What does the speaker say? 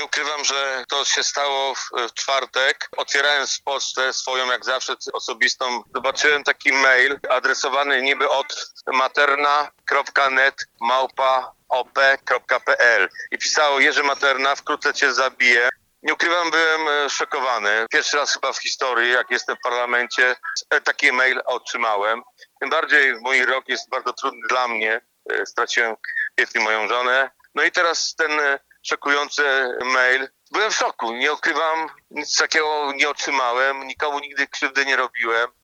ukrywam, że to się stało w czwartek. Otwierając pocztę swoją, jak zawsze osobistą, zobaczyłem taki mail adresowany niby od materna.net@op.pl i pisało: Jerzy Materna, wkrótce cię zabiję. Nie ukrywam, byłem szokowany. Pierwszy raz chyba w historii, jak jestem w parlamencie, taki mail otrzymałem. Tym bardziej mój rok jest bardzo trudny dla mnie. Straciłem w kwietniu moją żonę. No i teraz ten szokujący mail. Byłem w szoku, nie ukrywam, nic takiego nie otrzymałem, nikomu nigdy krzywdy nie robiłem.